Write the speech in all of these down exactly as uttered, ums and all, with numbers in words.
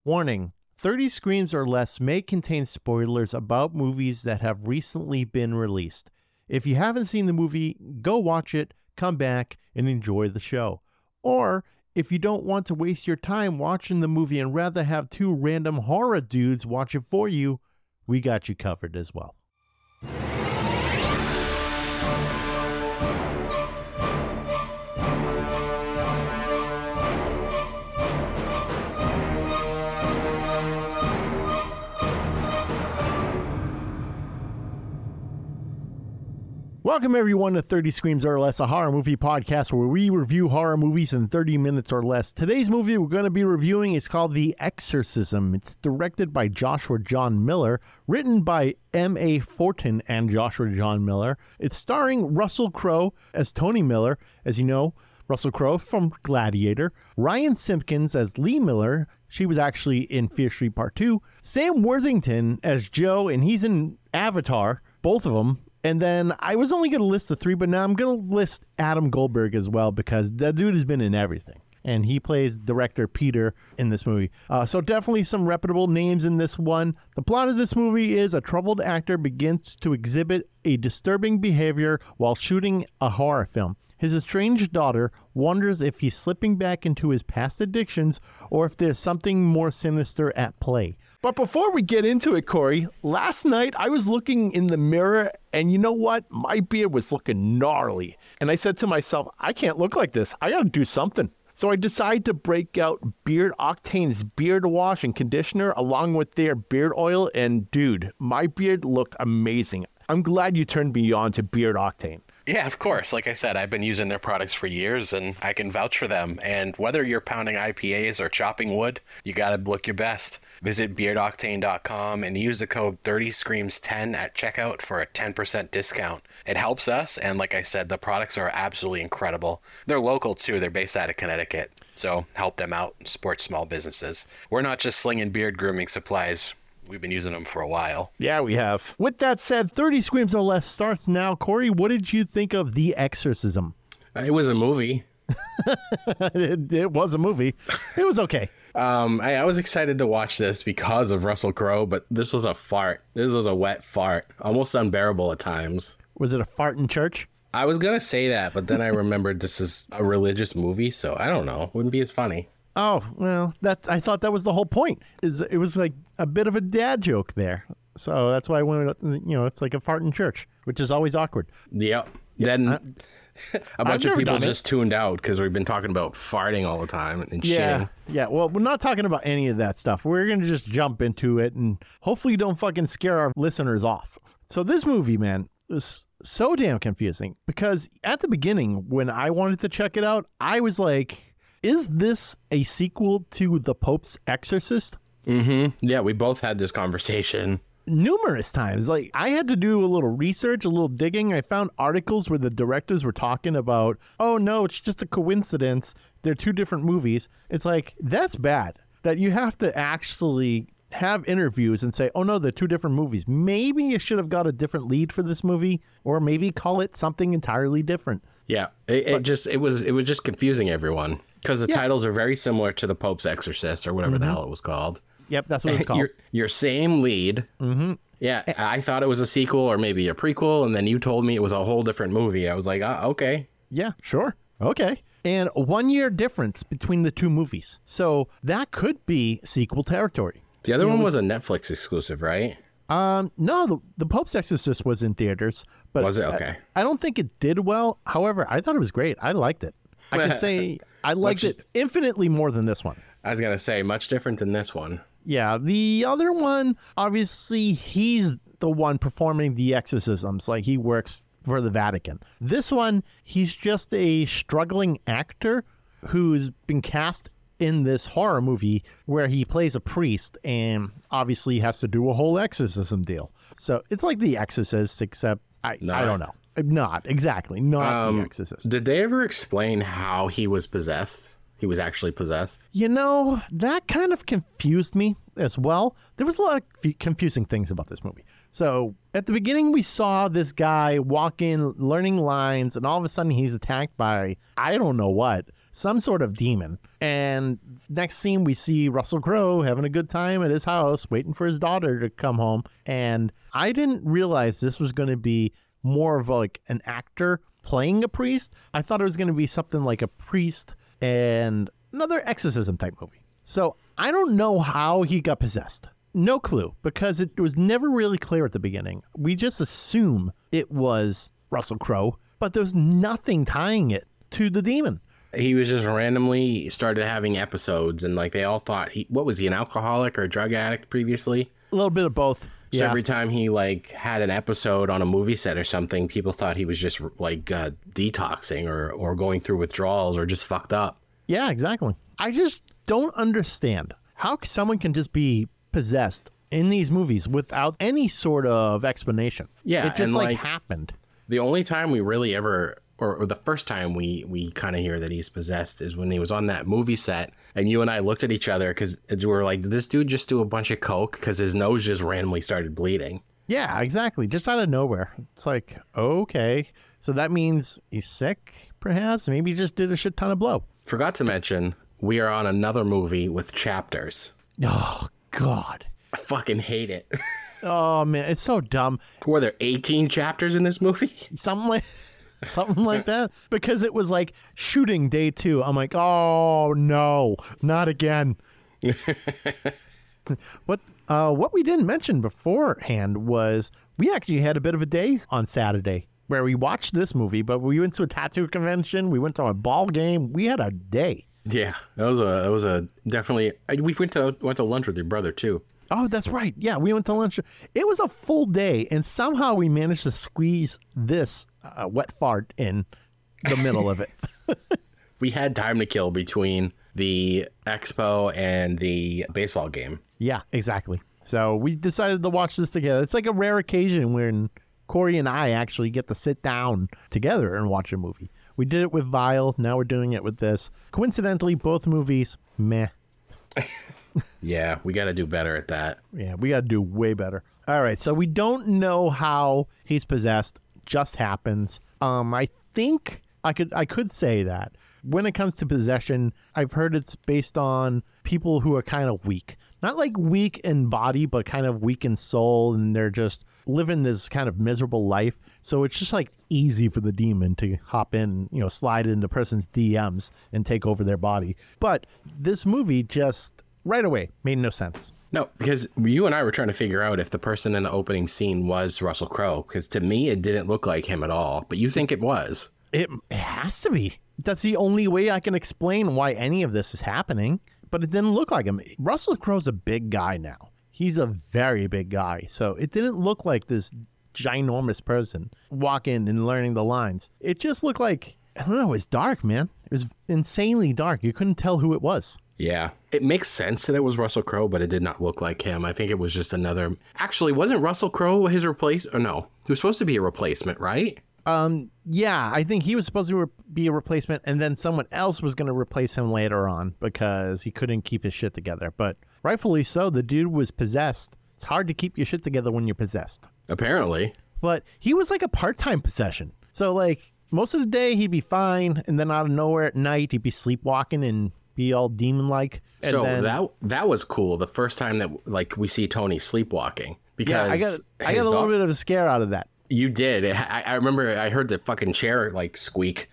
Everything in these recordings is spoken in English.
Warning, thirty Screams or Less may contain spoilers about movies that have recently been released. If you haven't seen the movie, go watch it, come back, and enjoy the show. Or, if you don't want to waste your time watching the movie and rather have two random horror dudes watch it for you, we got you covered as well. Welcome everyone to thirty Screams or Less, a horror movie podcast where we review horror movies in thirty minutes or less. Today's movie we're going to be reviewing is called The Exorcism. It's directed by Joshua John Miller, written by M A Fortin and Joshua John Miller. It's starring Russell Crowe as Tony Miller, as you know, Russell Crowe from Gladiator, Ryan Simpkins as Lee Miller. She was actually in Fear Street Part two. Sam Worthington as Joe, and he's in Avatar, both of them. And then I was only going to list the three, but now I'm going to list Adam Goldberg as well because that dude has been in everything. And he plays director Peter in this movie. Uh, so definitely some reputable names in this one. The plot of this movie is a troubled actor begins to exhibit a disturbing behavior while shooting a horror film. His estranged daughter wonders if he's slipping back into his past addictions or if there's something more sinister at play. But before we get into it, Corey, last night I was looking in the mirror and you know what? My beard was looking gnarly. And I said to myself, I can't look like this. I got to do something. So I decided to break out Beard Octane's beard wash and conditioner along with their beard oil. And dude, my beard looked amazing. I'm glad you turned me on to Beard Octane. Yeah, of course. Like I said, I've been using their products for years and I can vouch for them. And whether you're pounding I P As or chopping wood, you got to look your best. Visit beard octane dot com and use the code thirty screams ten at checkout for a ten percent discount. It helps us. And like I said, the products are absolutely incredible. They're local too. They're based out of Connecticut. So help them out, support small businesses. We're not just slinging beard grooming supplies. We've been using them for a while. Yeah, we have. With that said, thirty Screams or Less starts now. Corey, what did you think of The Exorcism? It was a movie. it, it was a movie. It was okay. um, I, I was excited to watch this because of Russell Crowe, but this was a fart. This was a wet fart. Almost unbearable at times. Was it a fart in church? I was going to say that, but then I remembered this is a religious movie, so I don't know. Wouldn't be as funny. Oh, well, that I thought that was the whole point. Is it was like a bit of a dad joke there. So that's why I went, you know, it's like a fart in church, which is always awkward. Yep. Then I, a bunch I've of people never just it. tuned out because we've been talking about farting all the time and yeah, shitting. Yeah, well, we're not talking about any of that stuff. We're going to just jump into it and hopefully you don't fucking scare our listeners off. So this movie, man, was so damn confusing because at the beginning when I wanted to check it out, I was like, is this a sequel to The Pope's Exorcist? Mm-hmm. Yeah, we both had this conversation. Numerous times. Like, I had to do a little research, a little digging. I found articles where the directors were talking about, oh, no, it's just a coincidence. They're two different movies. It's like, that's bad. That you have to actually have interviews and say, oh, no, they're two different movies. Maybe you should have got a different lead for this movie, or maybe call it something entirely different. Yeah, it, it just it was it was just confusing everyone because the yeah. titles are very similar to The Pope's Exorcist or whatever mm-hmm. the hell it was called. Yep, that's what it's called. your, your same lead. Mm-hmm. Yeah, I thought it was a sequel or maybe a prequel, and then you told me it was a whole different movie. I was like, ah, okay. Yeah, sure. Okay. And one year difference between the two movies. So that could be sequel territory. The other you one know, was a Netflix exclusive, right? Um, no, the, the Pope's Exorcist was in theaters. But was it? Okay. I, I don't think it did well. However, I thought it was great. I liked it. I could say I liked much, it infinitely more than this one. I was going to say, much different than this one. Yeah, the other one, obviously, he's the one performing the exorcisms. Like, he works for the Vatican. This one, he's just a struggling actor who's been cast in this horror movie where he plays a priest and obviously has to do a whole exorcism deal. So it's like The Exorcist, except I, I don't know. Not exactly. Not um, The Exorcist. Did they ever explain how he was possessed? He was actually possessed? You know, that kind of confused me as well. There was a lot of f- confusing things about this movie. So at the beginning, we saw this guy walk in, learning lines, and all of a sudden he's attacked by, I don't know what. some sort of demon. And next scene, we see Russell Crowe having a good time at his house, waiting for his daughter to come home. And I didn't realize this was going to be more of like an actor playing a priest. I thought it was going to be something like a priest and another exorcism type movie. So I don't know how he got possessed. No clue, because it was never really clear at the beginning. We just assume it was Russell Crowe, but there's nothing tying it to the demon. He was just randomly started having episodes, and like they all thought he, what was he, an alcoholic or a drug addict previously? A little bit of both. So yeah. every time he like had an episode on a movie set or something, people thought he was just like uh, detoxing or, or going through withdrawals or just fucked up. Yeah, exactly. I just don't understand how someone can just be possessed in these movies without any sort of explanation. Yeah, it just and, like, like happened. The only time we really ever, or, or the first time we we kind of hear that he's possessed is when he was on that movie set, and you and I looked at each other because we were like, did this dude just do a bunch of coke? Because his nose just randomly started bleeding. Yeah, exactly. Just out of nowhere. It's like, okay, so that means he's sick, perhaps? Maybe he just did a shit ton of blow. Forgot to mention, we are on another movie with chapters. Oh, God. I fucking hate it. Oh, man, it's so dumb. Were there eighteen chapters in this movie? Something like... Something like that, because it was like shooting day two. I'm like, oh no, not again. what uh, what we didn't mention beforehand was we actually had a bit of a day on Saturday where we watched this movie, but we went to a tattoo convention, we went to a ball game, we had a day. Yeah, that was a that was a definitely. We went to went to lunch with your brother too. Oh, that's right. Yeah, we went to lunch. It was a full day, and somehow we managed to squeeze this uh, wet fart in the middle of it. We had time to kill between the expo and the baseball game. Yeah, exactly. So we decided to watch this together. It's like a rare occasion when Corey and I actually get to sit down together and watch a movie. We did it with Vile. Now we're doing it with this. Coincidentally, both movies, meh. Yeah, we got to do better at that. Yeah, we got to do way better. All right, so we don't know how he's possessed. Just happens. Um, I think I could I could say that when it comes to possession, I've heard it's based on people who are kind of weak. Not like weak in body, but kind of weak in soul, and they're just living this kind of miserable life. So it's just like easy for the demon to hop in, you know, slide into the person's D Ms and take over their body. But this movie just right away made no sense. No, because you and I were trying to figure out if the person in the opening scene was Russell Crowe, because to me it didn't look like him at all, but you think it was. It, it has to be. That's the only way I can explain why any of this is happening, but it didn't look like him. Russell Crowe's a big guy now. He's a very big guy, so it didn't look like this ginormous person walking and learning the lines. It just looked like, I don't know, it was dark, man. It was insanely dark. You couldn't tell who it was. Yeah, it makes sense that it was Russell Crowe, but it did not look like him. I think it was just another... Actually, wasn't Russell Crowe his replace? Or no, he was supposed to be a replacement, right? Um, yeah, I think he was supposed to re- be a replacement, and then someone else was going to replace him later on because he couldn't keep his shit together. But rightfully so, the dude was possessed. It's hard to keep your shit together when you're possessed. Apparently. But he was like a part-time possession. So, like, most of the day he'd be fine, and then out of nowhere at night he'd be sleepwalking and be all demon-like. And so then, that that was cool. The first time that like we see Tony sleepwalking, because yeah, I got I got a his little dog- bit of a scare out of that. You did. I, I remember I heard the fucking chair like squeak,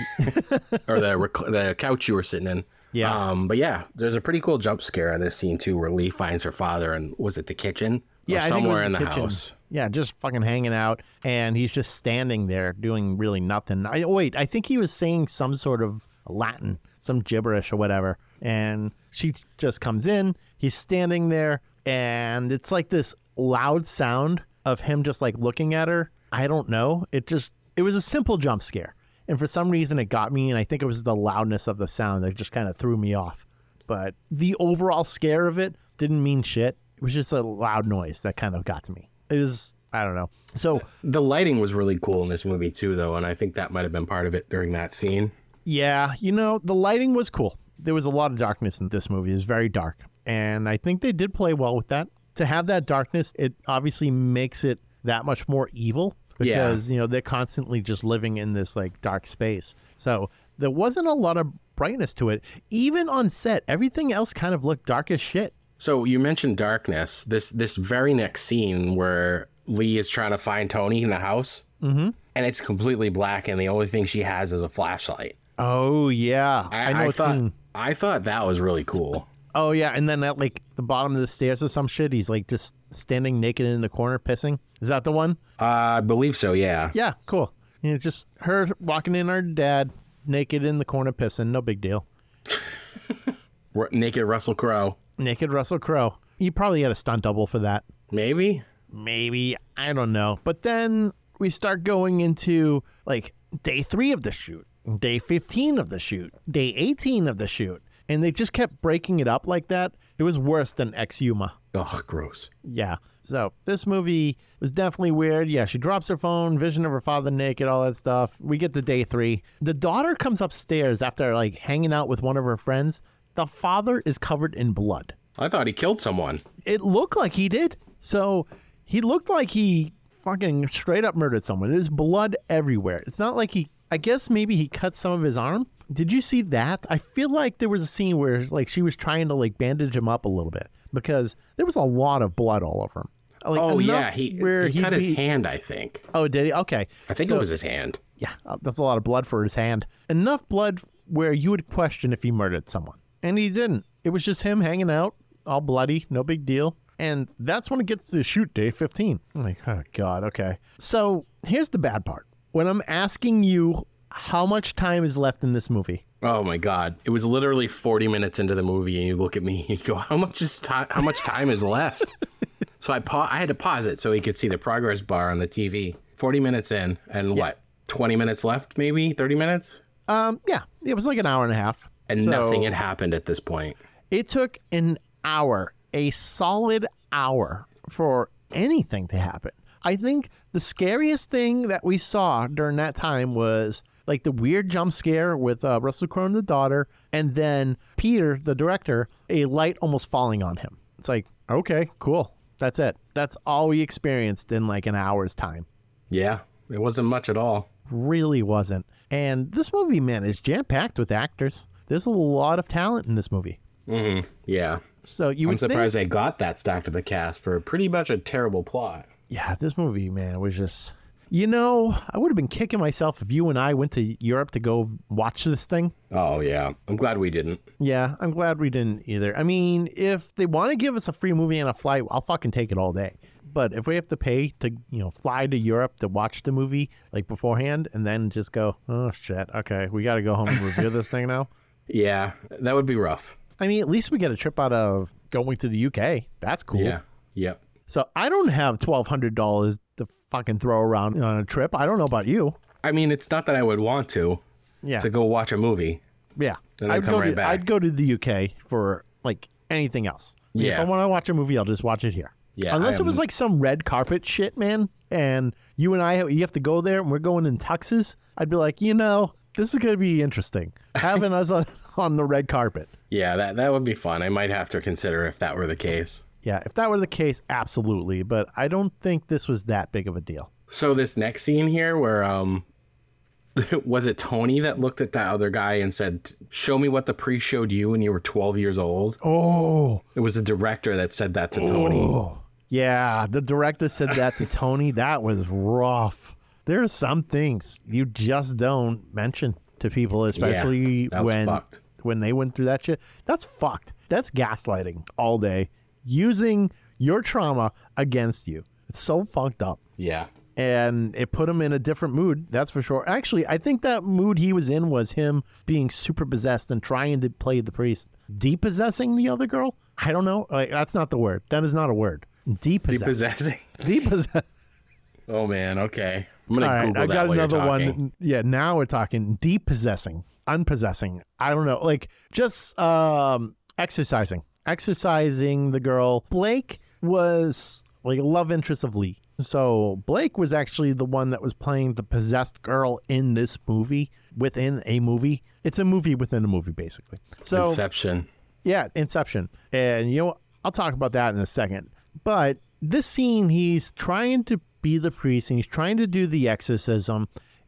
or the rec- the couch you were sitting in. Yeah. Um. But yeah, there's a pretty cool jump scare in this scene too, where Lee finds her father, and was it the kitchen? Yeah, or I think it somewhere was in the the kitchen. house. Yeah, just fucking hanging out, and he's just standing there doing really nothing. I wait, I think he was saying some sort of Latin, some gibberish or whatever, and she just comes in. He's standing there, and it's like this loud sound of him just like looking at her. I don't know. It just it was a simple jump scare, and for some reason it got me, and I think it was the loudness of the sound that just kind of threw me off. But the overall scare of it didn't mean shit. It was just a loud noise that kind of got to me. It was, I don't know. So The lighting was really cool in this movie too, though, and I think that might have been part of it during that scene. yeah, you know, the lighting was cool. There was a lot of darkness in this movie. It was very dark, and I think they did play well with that. To have that darkness, it obviously makes it that much more evil because, Yeah. you know, they're constantly just living in this like dark space. So there wasn't a lot of brightness to it. Even on set, everything else kind of looked dark as shit. So you mentioned darkness. This this very next scene where Lee is trying to find Tony in the house, mm-hmm. and it's completely black, and the only thing she has is a flashlight. Oh yeah, I, I know. I it's thought in... I thought that was really cool. Oh yeah, and then at like the bottom of the stairs or some shit, he's like just standing naked in the corner pissing. Is that the one? Uh, I believe so. Yeah. Yeah, cool. You know, just her walking in, her dad naked in the corner pissing. No big deal. Naked Russell Crowe. Naked Russell Crowe. You probably had a stunt double for that. Maybe. Maybe. I don't know. But then we start going into like day three of the shoot, day fifteen of the shoot, day eighteen of the shoot. And they just kept breaking it up like that. It was worse than Exhuma. Oh, gross. Yeah. So this movie was definitely weird. Yeah, she drops her phone, vision of her father naked, all that stuff. We get to day three. The daughter comes upstairs after like hanging out with one of her friends. The father is covered in blood. I thought he killed someone. It looked like he did. So he looked like he fucking straight up murdered someone. There's blood everywhere. It's not like he, I guess maybe he cut some of his arm. Did you see that? I feel like there was a scene where like she was trying to like bandage him up a little bit because there was a lot of blood all over him. Like, oh yeah, he, where he cut be... his hand, I think. Oh, did he? Okay. I think so, it was his hand. Yeah, that's a lot of blood for his hand. Enough blood where you would question if he murdered someone. And he didn't. It was just him hanging out, all bloody, no big deal. And that's when it gets to shoot day fifteen. I'm like, oh, God, okay. So here's the bad part. When I'm asking you how much time is left in this movie. Oh, my God. It was literally forty minutes into the movie, and you look at me and you go, how much is time? How much time is left? So I pa- I had to pause it so he could see the progress bar on the T V. forty minutes in, and yeah. what, twenty minutes left, maybe? thirty minutes? Um, yeah, it was like an hour and a half. And so nothing had happened at this point. It took an hour, a solid hour, for anything to happen. I think the scariest thing that we saw during that time was like the weird jump scare with uh, Russell Crowe and the daughter, and then Peter, the director, a light almost falling on him. It's like, okay, cool. That's it. That's all we experienced in like an hour's time. Yeah, it wasn't much at all. Really wasn't. And this movie, man, is jam-packed with actors. There's a lot of talent in this movie. Mm-hmm. Yeah. So you I'm would surprised think, they got that stacked of a cast for pretty much a terrible plot. Yeah, this movie, man, was just... You know, I would have been kicking myself if you and I went to Europe to go watch this thing. Oh, yeah. I'm glad we didn't. Yeah, I'm glad we didn't either. I mean, if they want to give us a free movie and a flight, I'll fucking take it all day. But if we have to pay to, you know, fly to Europe to watch the movie, like, beforehand, and then just go, oh, shit, okay, we got to go home and review this thing now. Yeah, that would be rough. I mean, at least we get a trip out of going to the U K. That's cool. Yeah, yep. So I don't have twelve hundred dollars to fucking throw around on a trip. I don't know about you. I mean, it's not that I would want to, yeah. to go watch a movie. Yeah. Then I'd come go right to, back. I'd go to the U K for, like, anything else. Yeah. If I want to watch a movie, I'll just watch it here. Yeah. Unless am... it was, like, some red carpet shit, man, and you and I, you have to go there, and we're going in tuxes, I'd be like, you know, this is going to be interesting. Having us on, on the red carpet. Yeah, that, that would be fun. I might have to consider if that were the case. Yeah, if that were the case, absolutely. But I don't think this was that big of a deal. So this next scene here where, um, was it Tony that looked at that other guy and said, show me what the priest showed you when you were twelve years old? Oh. It was the director that said that to Tony. Oh. Yeah, the director said that to Tony. That was rough. There are some things you just don't mention to people, especially yeah, that was when, fucked. when they went through that shit. That's fucked. That's gaslighting all day. Using your trauma against you. It's so fucked up. Yeah. And it put him in a different mood, that's for sure. Actually, I think that mood he was in was him being super possessed and trying to play the priest. Depossessing the other girl? I don't know. Like, that's not the word. That is not a word. Depossessing. Depossessing. Depossessing. Oh, man. Okay. I'm going All to right, Google I that got while another you're talking. one. Yeah, now we're talking depossessing, unpossessing. I don't know. Like, just um, exercising. Exercising the girl. Blake was like a love interest of Lee. So Blake was actually the one that was playing the possessed girl in this movie within a movie. It's a movie within a movie, basically. So Inception. Yeah, Inception. And, you know, I'll talk about that in a second. But this scene, he's trying to be the priest and he's trying to do the exorcism.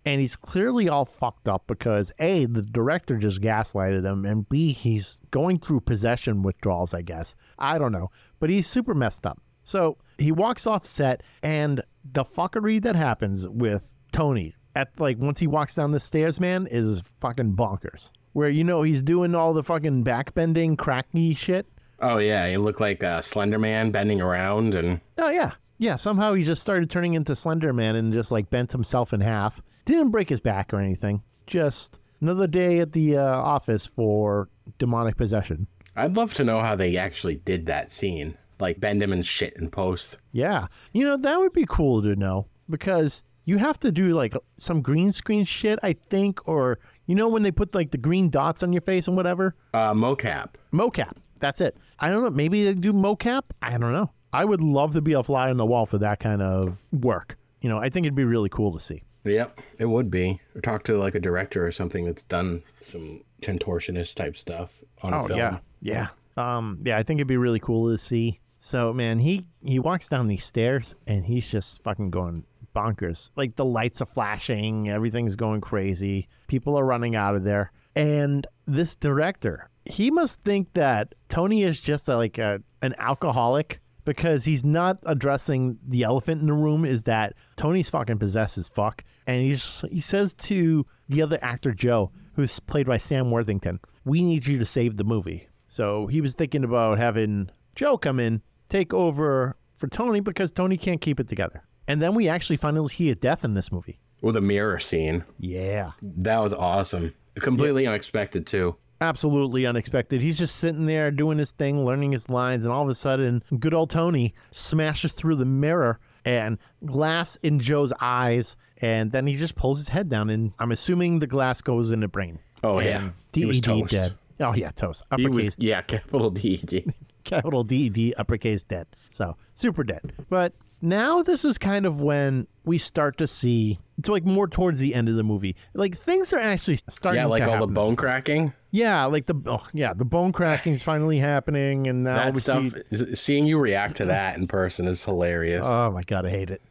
And he's clearly all fucked up because A, the director just gaslighted him, and B, he's going through possession withdrawals, I guess. I don't know. But he's super messed up. So he walks off set, and the fuckery that happens with Tony at like once he walks down the stairs, man, is fucking bonkers. Where, you know, he's doing all the fucking backbending, cracky shit. Oh, yeah. He looked like a Slender Man bending around and... Oh, yeah. Yeah, somehow he just started turning into Slender Man and just like bent himself in half. Didn't break his back or anything. Just another day at the uh, office for demonic possession. I'd love to know how they actually did that scene. Like bend him and shit in post. Yeah. You know, that would be cool to know because you have to do like some green screen shit, I think, or, you know, when they put like the green dots on your face and whatever? Uh, mocap. Mocap. That's it. I don't know. Maybe they do mocap. I don't know. I would love to be a fly on the wall for that kind of work. You know, I think it'd be really cool to see. Yep, it would be. Or talk to like a director or something that's done some contortionist type stuff on oh, a film. Yeah, yeah. Um, yeah, I think it'd be really cool to see. So, man, he, he walks down these stairs and he's just fucking going bonkers. Like the lights are flashing, everything's going crazy. People are running out of there. And this director, he must think that Tony is just a, like a, an alcoholic because he's not addressing the elephant in the room is that Tony's fucking possessed as fuck. And he's, he says to the other actor, Joe, who's played by Sam Worthington, we need you to save the movie. So he was thinking about having Joe come in, take over for Tony because Tony can't keep it together. And then we actually finally see a death in this movie. Well, the mirror scene. Yeah. That was awesome. Completely yeah. unexpected, too. Absolutely unexpected. He's just sitting there doing his thing, learning his lines, and all of a sudden, good old Tony smashes through the mirror and glass in Joe's eyes, and then he just pulls his head down, and I'm assuming the glass goes in the brain. Oh, and yeah. D E D dead. Oh, yeah, toast. Uppercase. He was, yeah, capital D E D. Capital D E D, uppercase dead. So, super dead. But now this is kind of when we start to see, it's like more towards the end of the movie. Like, things are actually starting to Yeah, like to all happen. the bone cracking? Yeah, like the oh, yeah, the bone cracking is finally happening, and now that we stuff. see... Seeing you react to that in person is hilarious. Oh my god, I hate it.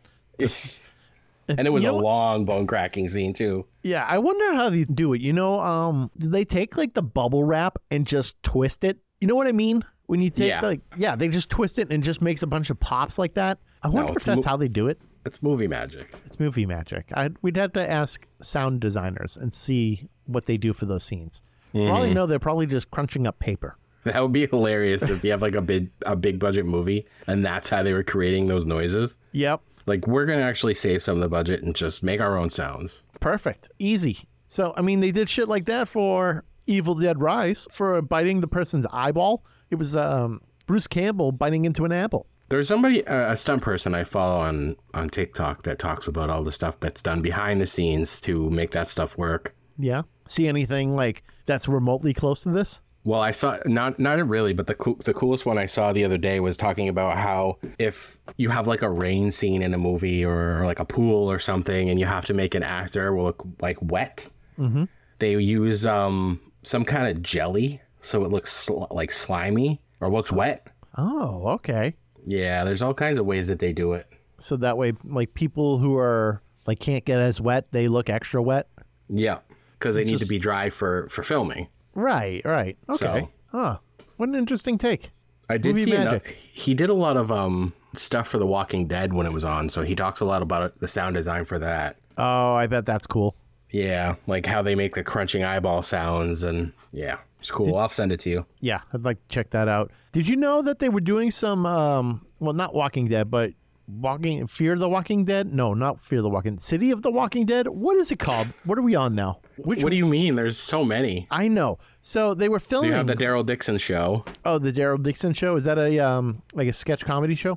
And it was you a know, long bone cracking scene too. Yeah, I wonder how they do it. You know, um, do they take like the bubble wrap and just twist it? You know what I mean? When you take Yeah. like yeah, they just twist it and it just makes a bunch of pops like that. I wonder No, if it's that's mo- how they do it. It's movie magic. It's movie magic. I'd, we'd have to ask sound designers and see what they do for those scenes. Mm-hmm. For all you know, they're probably just crunching up paper. That would be hilarious if you have like a big a big budget movie and that's how they were creating those noises. Yep. Like, we're gonna actually save some of the budget and just make our own sounds. Perfect. Easy. So, I mean, they did shit like that for Evil Dead Rise, for biting the person's eyeball. It was um, Bruce Campbell biting into an apple. There's somebody, uh, a stunt person I follow on, on TikTok that talks about all the stuff that's done behind the scenes to make that stuff work. Yeah. See anything like that's remotely close to this? Well, I saw, not not really, but the coo- the coolest one I saw the other day was talking about how if you have like a rain scene in a movie or, or like a pool or something and you have to make an actor look like wet, mm-hmm. they use um some kind of jelly so it looks sl- like slimy or looks wet. Oh, okay. Yeah, there's all kinds of ways that they do it. So that way, like people who are like can't get as wet, they look extra wet. Yeah, because they It's need just- to be dry for, for filming. Right, right. Okay. So- Huh. What an interesting take. I did Movie see ano- magic. he did a lot of um stuff for The Walking Dead when it was on, so he talks a lot about it, the sound design for that. Oh, I bet that's cool. Yeah, like how they make the crunching eyeball sounds, and yeah, it's cool. I'll send it to you. Yeah, I'd like to check that out. Did you know that they were doing some, um, well, not Walking Dead, but Walking Fear the Walking Dead? No, not Fear the Walking City of the Walking Dead. What is it called? What are we on now? Which What do you mean? There's so many. I know. So they were Do filming. you have the Daryl Dixon show? oh, the Daryl Dixon show. Is that a um like a sketch comedy show?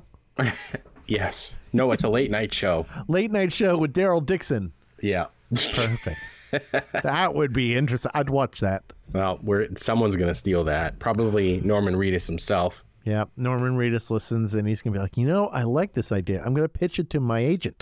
Yes. No, it's a late night show. Late night show with Daryl Dixon. Yeah. Perfect. That would be interesting. I'd watch that. Well, we're someone's gonna steal that. Probably Norman Reedus himself. Yeah, Norman Reedus listens and he's gonna be like, you know, I like this idea. I'm gonna pitch it to my agent.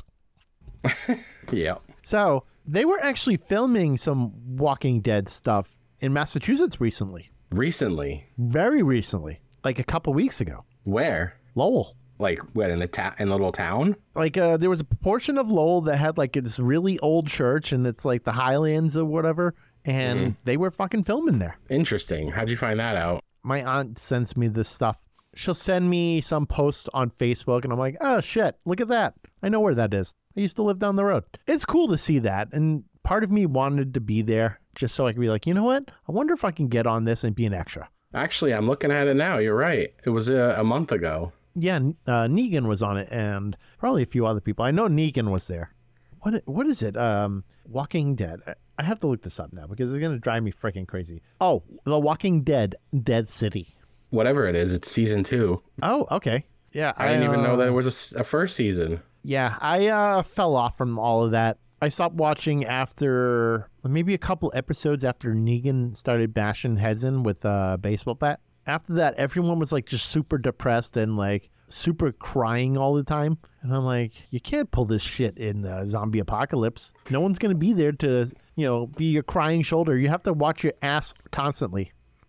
Yeah. So they were actually filming some Walking Dead stuff in Massachusetts recently. Recently. Very recently. Like a couple weeks ago. Where? Lowell. Like what in the ta- in the little town? Like uh, there was a portion of Lowell that had like this really old church, and it's like the Highlands or whatever, and mm-hmm. they were fucking filming there. Interesting. How'd you find that out? My aunt sends me this stuff. She'll send me some posts on Facebook, and I'm like, oh shit, look at that. I know where that is. I used to live down the road. It's cool to see that, and part of me wanted to be there just so I could be like, you know what? I wonder if I can get on this and be an extra. Actually, I'm looking at it now. You're right. It was a, a month ago. Yeah, uh, Negan was on it, and probably a few other people. I know Negan was there. What What is it? Um, Walking Dead. I, I have to look this up now because it's going to drive me freaking crazy. Oh, The Walking Dead, Dead City. Whatever it is, it's season two. Oh, okay. Yeah, I, I didn't uh, even know that there was a, a first season. Yeah, I uh, fell off from all of that. I stopped watching after maybe a couple episodes after Negan started bashing heads in with a baseball bat. After that, everyone was like just super depressed and like super crying all the time. And I'm like, you can't pull this shit in the zombie apocalypse. No one's going to be there to, you know, be your crying shoulder. You have to watch your ass constantly.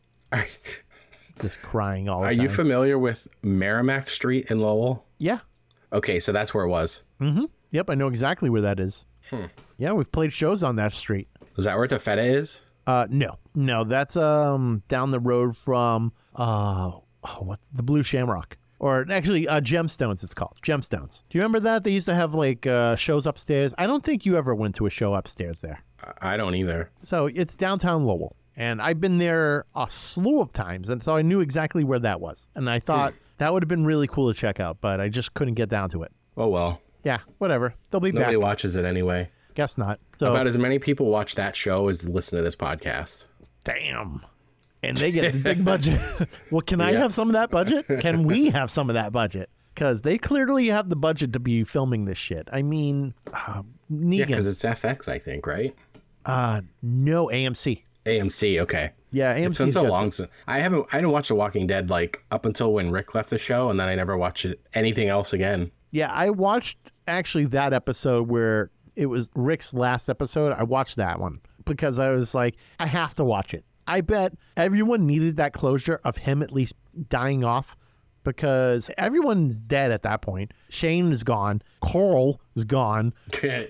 Just crying all the Are time. Are you familiar with Merrimack Street in Lowell? Yeah. Okay, so that's where it was. Mm-hmm. Yep, I know exactly where that is. Hmm. Yeah, we've played shows on that street. Is that where Tafeta is? Uh, no, no, that's um down the road from uh oh, what the Blue Shamrock, or actually uh Gemstones. It's called Gemstones. Do you remember that they used to have like uh, shows upstairs? I don't think you ever went to a show upstairs there. I don't either. So it's downtown Lowell, and I've been there a slew of times, and so I knew exactly where that was. And I thought mm. that would have been really cool to check out, but I just couldn't get down to it. Oh well. Yeah, whatever. They'll be Nobody back. Nobody watches it anyway. Guess not. So, about as many people watch that show as listen to this podcast. Damn. And they get the big budget. Well, can I yeah. have some of that budget? Can we have some of that budget? Because they clearly have the budget to be filming this shit. I mean, uh, Negan. Yeah, because it's F X, I think, right? Uh, no, A M C. A M C, okay. Yeah, A M C. It's been so long. So I haven't. I didn't watch The Walking Dead like up until when Rick left the show, and then I never watched it, anything else again. Yeah, I watched actually that episode where it was Rick's last episode. I watched that one because I was like, I have to watch it. I bet everyone needed that closure of him at least dying off because everyone's dead at that point. Shane is gone. Coral is gone. Get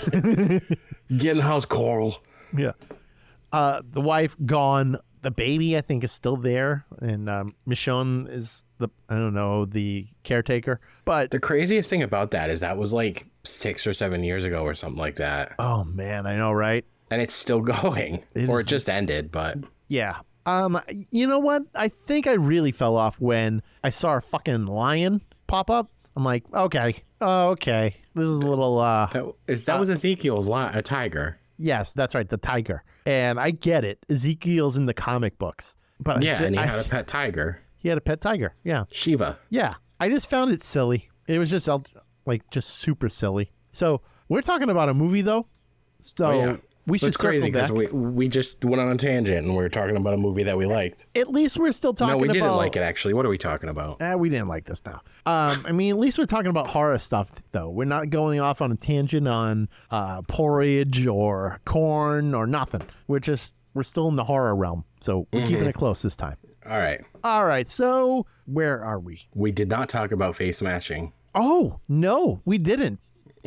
in the house, Coral. Yeah. Uh, the wife gone. The baby, I think, is still there. And um, Michonne is the, I don't know, the caretaker. But the craziest thing about that is that was like six or seven years ago or something like that. Oh, man, I know, right? And it's still going. It or is, it just ended, but... Yeah. Um, you know what? I think I really fell off when I saw a fucking lion pop up. I'm like, okay, oh, okay. This is a little... Uh, that, is, that uh, was Ezekiel's li- a tiger. Yes, that's right, the tiger. And I get it. Ezekiel's in the comic books. But yeah, just, and he I, had a pet tiger. He had a pet tiger, yeah. Shiva. Yeah. I just found it silly. It was just, like, just super silly. So, we're talking about a movie, though. So, oh, yeah. we should It's crazy because we, we just went on a tangent and we were talking about a movie that we liked. At least we're still talking about... No, we didn't about, like it, actually. What are we talking about? Eh, we didn't like this now. Um, I mean, at least we're talking about horror stuff, though. We're not going off on a tangent on uh, porridge or corn or nothing. We're just... We're still in the horror realm, so we're mm-hmm. keeping it close this time. All right. All right, so where are we? We did not talk about face smashing. Oh, no, we didn't.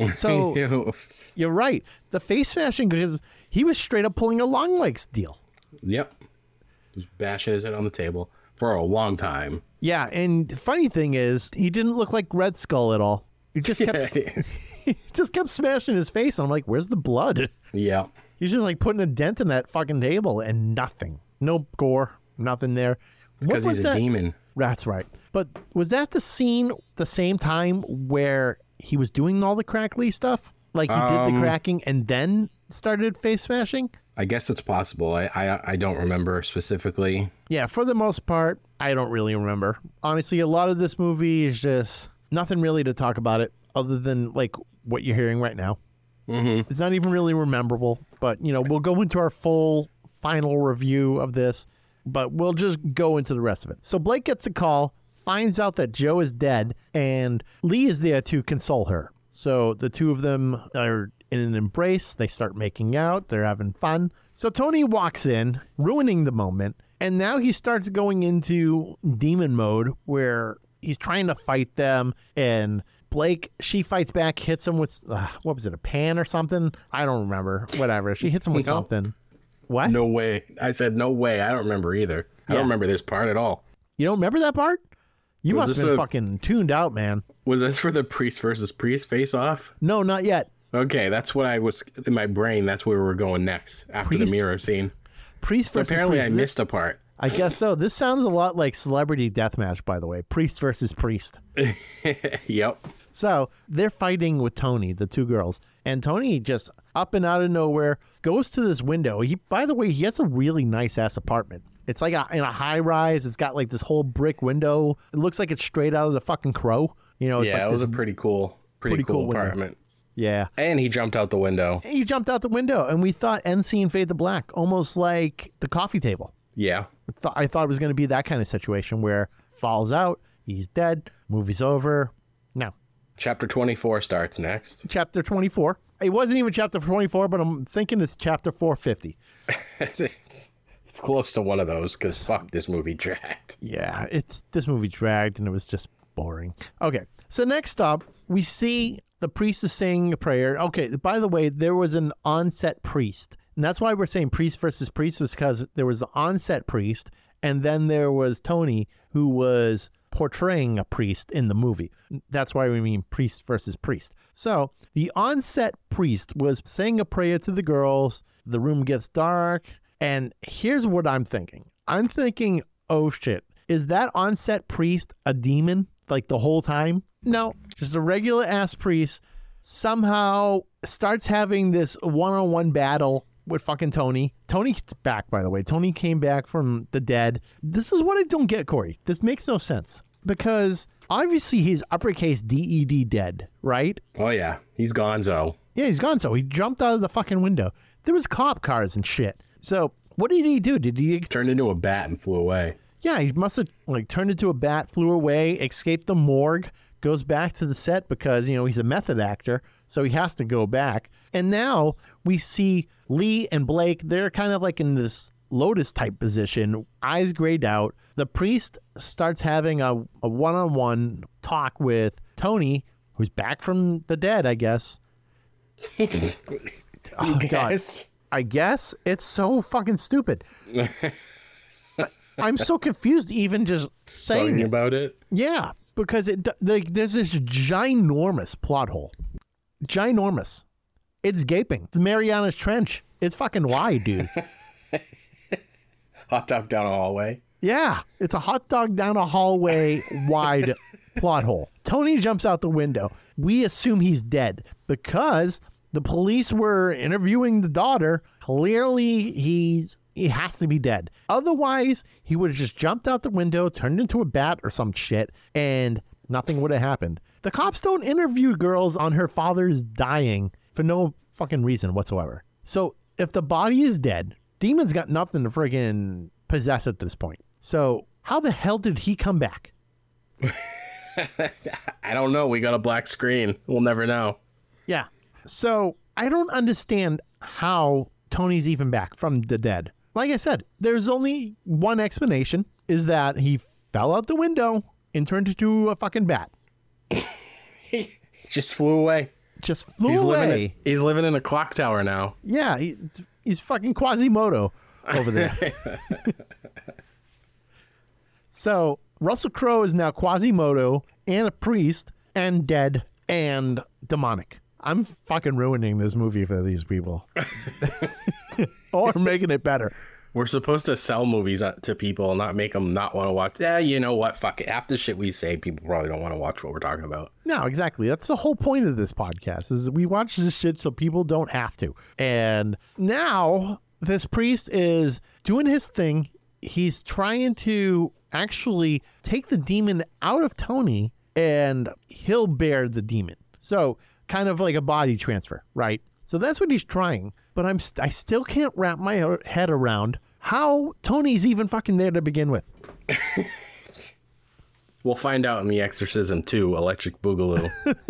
So you're right. The face smashing, because he was straight up pulling a long legs deal. Yep. Just bashing his head on the table for a long time. Yeah, and the funny thing is, he didn't look like Red Skull at all. He just kept, he just kept smashing his face, and I'm like, where's the blood? Yeah. He's just like putting a dent in that fucking table and nothing. No gore, nothing there. Because he's a that? demon. That's right. But was that the scene the same time where he was doing all the crackly stuff? Like he um, did the cracking and then started face smashing? I guess it's possible. I, I I don't remember specifically. Yeah, for the most part, I don't really remember. Honestly, a lot of this movie is just nothing really to talk about it other than like what you're hearing right now. Mm-hmm. It's not even really memorable, but, you know, we'll go into our full final review of this, but we'll just go into the rest of it. So Blake gets a call, finds out that Joe is dead, and Lee is there to console her. So the two of them are in an embrace. They start making out. They're having fun. So Tony walks in, ruining the moment, and now he starts going into demon mode where he's trying to fight them, and Blake, she fights back, hits him with, uh, what was it, a pan or something? I don't remember. Whatever. She hits him with No. something. What? No way. I said no way. I don't remember either. I Yeah. don't remember this part at all. You don't remember that part? You Was must have this been a- fucking tuned out, man. Was this for the priest versus priest face off? No, not yet. Okay, that's what I was in my brain. That's where we're going next after Priest- the mirror scene. Priest So versus apparently priest. I missed a part. I guess so. This sounds a lot like Celebrity Deathmatch, by the way. Priest versus priest. Yep. So they're fighting with Tony, the two girls. And Tony just up and out of nowhere goes to this window. He, by the way, he has a really nice ass apartment. It's like a, in a high rise. It's got like this whole brick window. It looks like it's straight out of the fucking Crow. You know, it's Yeah, like it was this, a pretty cool, pretty, pretty cool, cool window. apartment. yeah. And he jumped out the window. And he jumped out the window, and we thought end scene fade to black, almost like the coffee table. Yeah. I thought, I thought it was going to be that kind of situation where falls out, he's dead, movie's over. No. Chapter twenty-four starts next. Chapter twenty-four. It wasn't even chapter twenty-four, but I'm thinking it's chapter four fifty. It's close to one of those because fuck, this movie dragged. Yeah, it's this movie dragged and it was just boring. Okay, so next up, we see the priest is saying a prayer. Okay, by the way, there was an on-set priest. And that's why we're saying priest versus priest, was because there was the on-set priest, and then there was Tony, who was portraying a priest in the movie. That's why we mean priest versus priest. So the on-set priest was saying a prayer to the girls. The room gets dark. And here's what I'm thinking. I'm thinking, oh shit, is that on-set priest a demon like the whole time? No, just a regular ass priest somehow starts having this one-on-one battle with fucking Tony. Tony's back, by the way. Tony came back from the dead. This is what I don't get, Corey. This makes no sense because obviously he's uppercase D E D dead, right? Oh yeah, he's gonzo. Yeah, he's gone. So he jumped out of the fucking window. There was cop cars and shit. So what did he do? Did he? Turned into a bat and flew away. Yeah, he must have like turned into a bat, flew away, escaped the morgue, goes back to the set because, you know, he's a method actor, so he has to go back. And now we see Lee and Blake, they're kind of like in this Lotus type position, eyes grayed out. The priest starts having a, a one-on-one talk with Tony, who's back from the dead, I guess. Oh, God. Yes. I guess it's so fucking stupid. I'm so confused even just saying Talking it. about it. Yeah, because it like there's this ginormous plot hole. Ginormous. It's gaping. It's Mariana's Trench. It's fucking wide, dude. Hot dog down a hallway. Yeah, it's a hot dog down a hallway wide plot hole. Tony jumps out the window. We assume he's dead because the police were interviewing the daughter. Clearly, he's he has to be dead. Otherwise, he would have just jumped out the window, turned into a bat or some shit, and nothing would have happened. The cops don't interview girls on her father's dying for no fucking reason whatsoever. So if the body is dead, Demon's got nothing to friggin' possess at this point. So how the hell did he come back? I don't know. We got a black screen. We'll never know. Yeah. So I don't understand how Tony's even back from the dead. Like I said, there's only one explanation, is that he fell out the window and turned into a fucking bat. He just flew away. Just flew He's away. living. In, he's living in a clock tower now. Yeah, he, he's fucking Quasimodo over there. So Russell Crowe is now Quasimodo and a priest and dead and demonic. I'm fucking ruining this movie for these people. Or making it better. We're supposed to sell movies to people, not make them not want to watch. Yeah, you know what? Fuck it. Half the shit we say, people probably don't want to watch what we're talking about. No, exactly. That's the whole point of this podcast, is we watch this shit so people don't have to. And now this priest is doing his thing. He's trying to actually take the demon out of Tony, and he'll bear the demon. So kind of like a body transfer, right? So that's what he's trying. But I'm st- I still can't wrap my head around how Tony's even fucking there to begin with. We'll find out in The Exorcism two, Electric Boogaloo.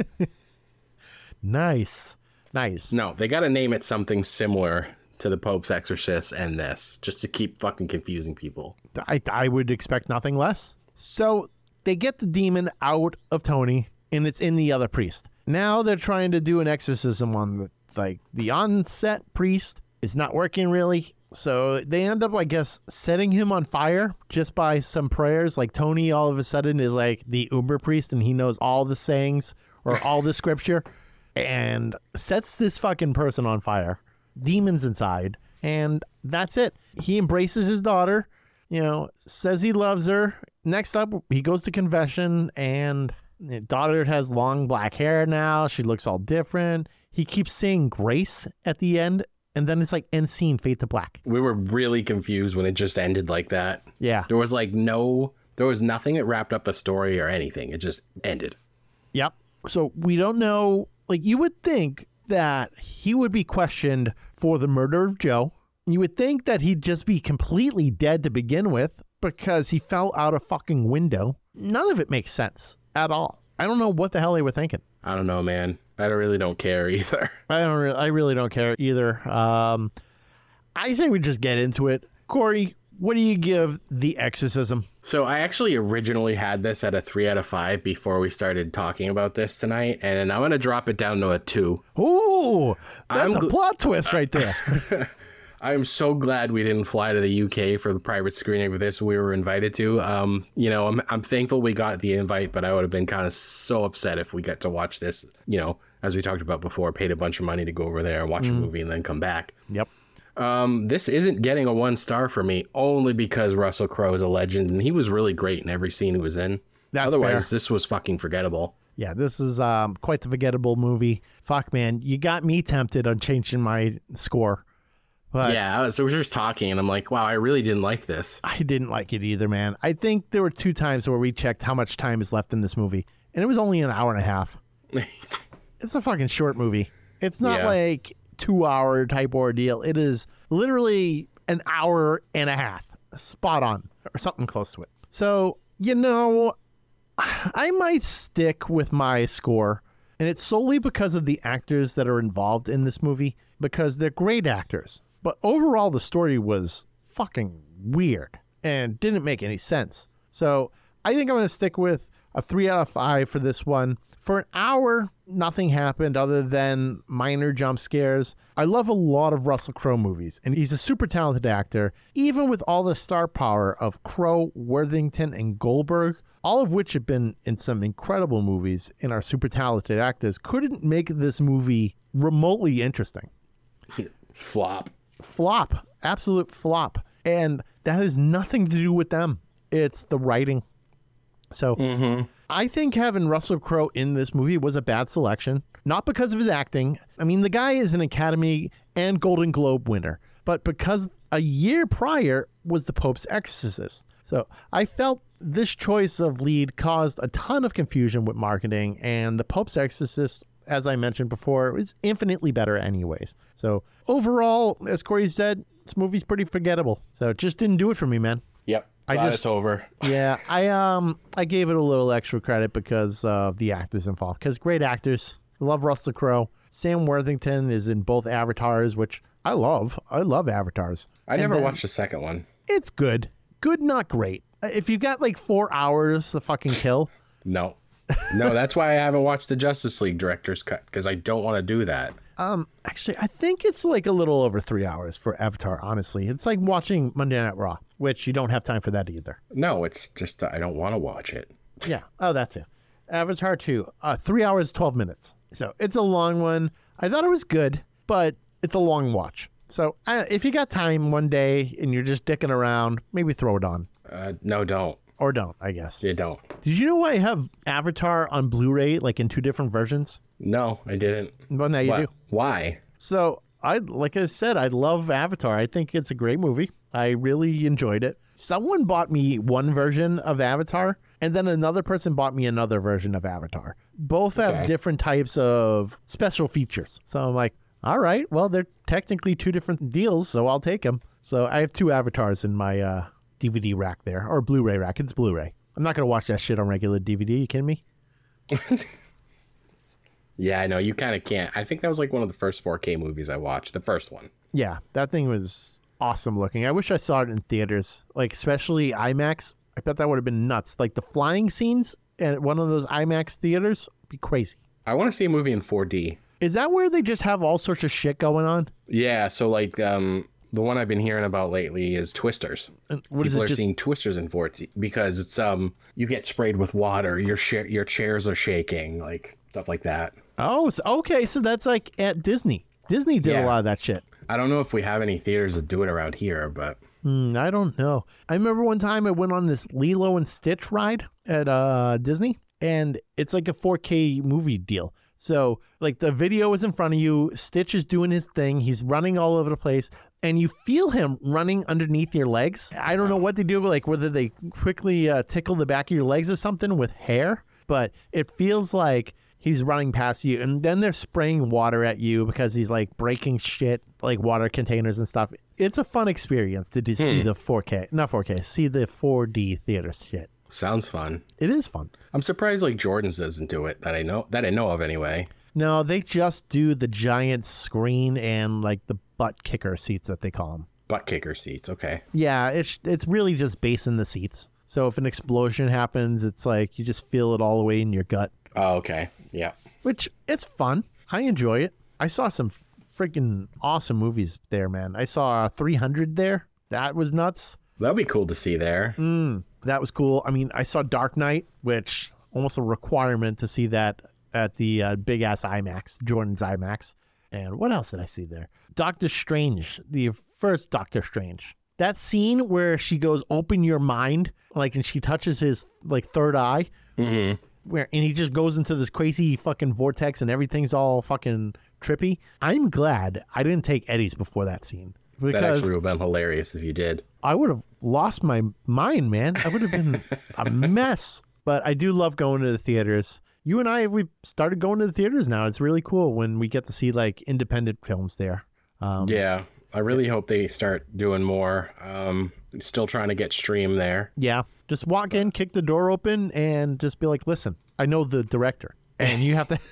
Nice. Nice. No, they got to name it something similar to the Pope's Exorcist and this, just to keep fucking confusing people. I, I would expect nothing less. So they get the demon out of Tony, and it's in the other priest. Now they're trying to do an exorcism on the, like, the on-set priest. It's not working really. So they end up, I guess, setting him on fire just by some prayers. Like, Tony all of a sudden is like the Uber priest, and he knows all the sayings or all the scripture, and sets this fucking person on fire. Demons inside. And that's it. He embraces his daughter, you know, says he loves her. Next up, he goes to confession, and the daughter has long black hair now. She looks all different. He keeps saying grace at the end, and then it's like end scene, fade to black. We were really confused when it just ended like that. Yeah. There was like no, there was nothing that wrapped up the story or anything. It just ended. Yep. So we don't know, like, you would think that he would be questioned for the murder of Joe. You would think that he'd just be completely dead to begin with because he fell out a fucking window. None of it makes sense at all. I don't know what the hell they were thinking. I don't know, man. I don't really don't care either. I don't. Re- I really don't care either. Um, I say we just get into it. Corey, what do you give The Exorcism? So I actually originally had this at a three out of five before we started talking about this tonight, and I'm going to drop it down to a two. Ooh, that's I'm a gl- plot twist right there. I'm so glad we didn't fly to the U K for the private screening of this we were invited to. Um, you know, I'm I'm thankful we got the invite, but I would have been kind of so upset if we got to watch this, you know, as we talked about before, paid a bunch of money to go over there and watch mm. a movie and then come back. Yep. Um, this isn't getting a one star for me only because Russell Crowe is a legend and he was really great in every scene he was in. That's Otherwise, fair. This was fucking forgettable. Yeah, this is um, quite the forgettable movie. Fuck, man, you got me tempted on changing my score. But yeah, so we were just talking, and I'm like, wow, I really didn't like this. I didn't like it either, man. I think there were two times where we checked how much time is left in this movie, and it was only an hour and a half. It's a fucking short movie. It's not Yeah. like two-hour type ordeal. It is literally an hour and a half. Spot on, or something close to it. So, you know, I might stick with my score, and it's solely because of the actors that are involved in this movie, because they're great actors. But overall, the story was fucking weird and didn't make any sense. So I think I'm going to stick with a three out of five for this one. For an hour, nothing happened other than minor jump scares. I love a lot of Russell Crowe movies, and he's a super talented actor. Even with all the star power of Crowe, Worthington, and Goldberg, all of which have been in some incredible movies and are super talented actors, couldn't make this movie remotely interesting. Flop. Flop. Absolute flop. And that has nothing to do with them. It's the writing. So Mm-hmm. I think having Russell Crowe in this movie was a bad selection. Not because of his acting. I mean, the guy is an Academy and Golden Globe winner. But because a year prior was The Pope's Exorcist. So I felt this choice of lead caused a ton of confusion with marketing. And The Pope's Exorcist, as I mentioned before, is infinitely better anyways. So overall, as Corey said, this movie's pretty forgettable. So it just didn't do it for me, man. Yep. I Glad just- it's over. Yeah, I um I gave it a little extra credit because of the actors involved. Because great actors. I love Russell Crowe. Sam Worthington is in both Avatars, which I love. I love Avatars. I And never then- watched the second one. It's good. Good, not great. If you got like four hours to fucking kill, No. No, that's why I haven't watched the Justice League director's cut, because I don't want to do that. um, actually, I think it's like a little over three hours for Avatar. Honestly, it's like watching Monday Night Raw, which you don't have time for that either. No, it's just I don't want to watch it. Yeah. Oh, that's it. Avatar two, uh, three hours, twelve minutes. So it's a long one. I thought it was good, but it's a long watch. So uh, if you got time one day and you're just dicking around, maybe throw it on. Uh, no, don't. Or don't, I guess. You don't. Did you know I have Avatar on Blu-ray, like in two different versions? No, I didn't. Well, now you Wha- do. Why? So I, like I said, I love Avatar. I think it's a great movie. I really enjoyed it. Someone bought me one version of Avatar, and then another person bought me another version of Avatar. Both have Okay. different types of special features. So I'm like, all right, well, they're technically two different deals, so I'll take them. So I have two Avatars in my uh, D V D rack there, or Blu-ray rack. It's Blu-ray. I'm not going to watch that shit on regular D V D. You kidding me? Yeah, I know. You kind of can't. I think that was like one of the first four K movies I watched. The first one. Yeah, that thing was awesome looking. I wish I saw it in theaters, like especially IMAX. I bet that would have been nuts. Like the flying scenes at one of those IMAX theaters would be crazy. I want to see a movie in four D. Is that where they just have all sorts of shit going on? Yeah, so like um, the one I've been hearing about lately is Twisters. And what is People it are just- seeing Twisters in four D because it's um you get sprayed with water, your sh- your chairs are shaking, like stuff like that. Oh, so, okay. So that's like at Disney. Disney did a Yeah. lot of that shit. I don't know if we have any theaters that do it around here, but Hmm, I don't know. I remember one time I went on this Lilo and Stitch ride at uh, Disney, and it's like a four K movie deal. So, like, the video is in front of you. Stitch is doing his thing. He's running all over the place, and you feel him running underneath your legs. I don't know what they do, like whether they quickly uh, tickle the back of your legs or something with hair, but it feels like he's running past you, and then they're spraying water at you because he's like breaking shit, like water containers and stuff. It's a fun experience to do, see the four K, not four K, see the four D theater shit. sounds fun. It is fun. I'm surprised like Jordan's doesn't do it that I know that I know of anyway. No, they just do the giant screen and like the butt kicker seats that they call them. Butt kicker seats, okay. Yeah, it's it's really just basing the seats. So if an explosion happens, it's like you just feel it all the way in your gut. Oh, okay. Yeah. Which, it's fun. I enjoy it. I saw some f- freaking awesome movies there, man. I saw three hundred there. That was nuts. That'd be cool to see there. Mm, that was cool. I mean, I saw Dark Knight, which almost a requirement to see that at the uh, big-ass IMAX, Jordan's IMAX. And what else did I see there? Doctor Strange, the first Doctor Strange. That scene where she goes, open your mind, like, and she touches his, like, third eye. Mm-hmm. Where and he just goes into this crazy fucking vortex and everything's all fucking trippy. I'm glad I didn't take Eddie's before that scene. That Because actually would have been hilarious if you did. I would have lost my mind, man. I would have been a mess. But I do love going to the theaters. You and I, we started going to the theaters now. It's really cool when we get to see like independent films there. Um, Yeah. I really hope they start doing more. Um, still trying to get Stream there. Yeah. Just walk in, kick the door open, and just be like, listen, I know the director. And you have to...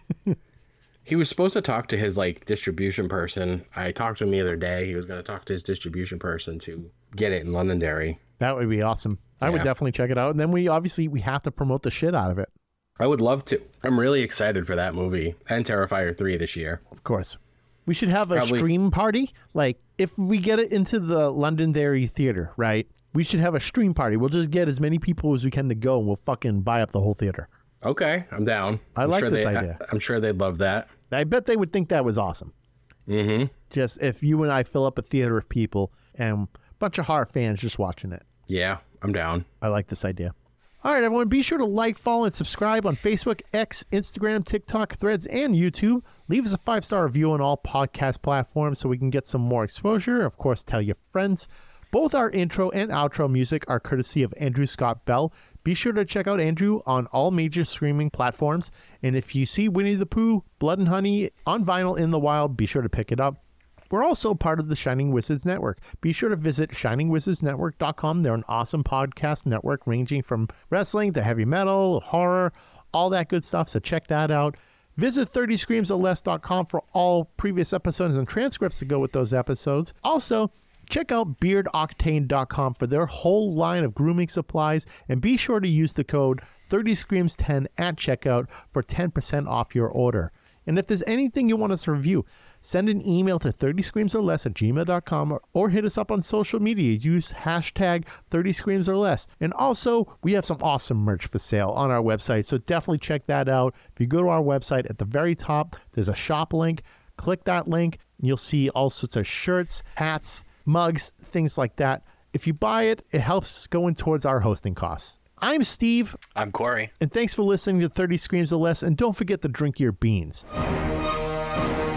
He was supposed to talk to his like distribution person. I talked to him the other day. He was going to talk to his distribution person to get it in Londonderry. That would be awesome. I would Yeah. definitely check it out. And then we obviously we have to promote the shit out of it. I would love to. I'm really excited for that movie and Terrifier three this year. Of course. We should have a Probably- stream party. Like, if we get it into the Londonderry Theater, right? We should have a stream party. We'll just get as many people as we can to go, and we'll fucking buy up the whole theater. Okay, I'm down. I I'm like sure this they, idea. I, I'm sure they'd love that. I bet they would think that was awesome. Mm-hmm. Just if you and I fill up a theater of people and a bunch of horror fans just watching it. Yeah, I'm down. I like this idea. All right, everyone, be sure to like, follow, and subscribe on Facebook, X, Instagram, TikTok, Threads, and YouTube. Leave us a five-star review on all podcast platforms so we can get some more exposure. Of course, tell your friends. Both our intro and outro music are courtesy of Andrew Scott Bell. Be sure to check out Andrew on all major streaming platforms. And if you see Winnie the Pooh, Blood and Honey on vinyl in the wild, be sure to pick it up. We're also part of the Shining Wizards Network. Be sure to visit shining wizards network dot com. They're an awesome podcast network ranging from wrestling to heavy metal, horror, all that good stuff. So check that out. Visit thirty screams or less dot com for all previous episodes and transcripts to go with those episodes. Also, check out beard octane dot com for their whole line of grooming supplies. And be sure to use the code thirty screams ten at checkout for ten percent off your order. And if there's anything you want us to review, send an email to thirty screams or less at gmail dot com or, or hit us up on social media. Use hashtag thirty screams or less. And also, we have some awesome merch for sale on our website, so definitely check that out. If you go to our website, at the very top, there's a shop link. Click that link, and you'll see all sorts of shirts, hats, mugs, things like that. If you buy it, it helps going towards our hosting costs. I'm Steve, I'm Corey. and thanks for listening to thirty screams or less, and don't forget to drink your beans.